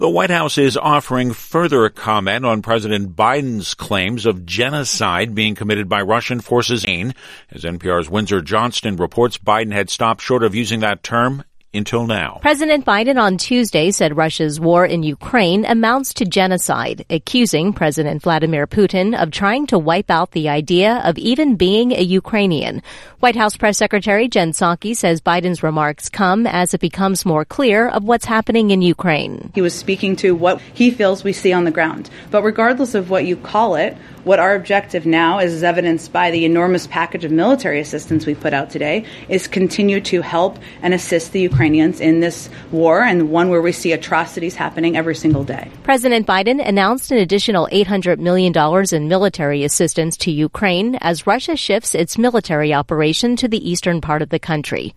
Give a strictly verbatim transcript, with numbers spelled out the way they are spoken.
The White House is offering further comment on President Biden's claims of genocide being committed by Russian forces. As N P R's Windsor Johnston reports, Biden had stopped short of using that term until now. President Biden on Tuesday said Russia's war in Ukraine amounts to genocide, accusing President Vladimir Putin of trying to wipe out the idea of even being a Ukrainian. White House Press Secretary Jen Psaki says Biden's remarks come as it becomes more clear of what's happening in Ukraine. He was speaking to what he feels we see on the ground. But regardless of what you call it, what our objective now, as evidenced by the enormous package of military assistance we put out today, is continue to help and assist the Ukrainians in this war, and one where we see atrocities happening every single day. President Biden announced an additional eight hundred million dollars in military assistance to Ukraine as Russia shifts its military operation to the eastern part of the country.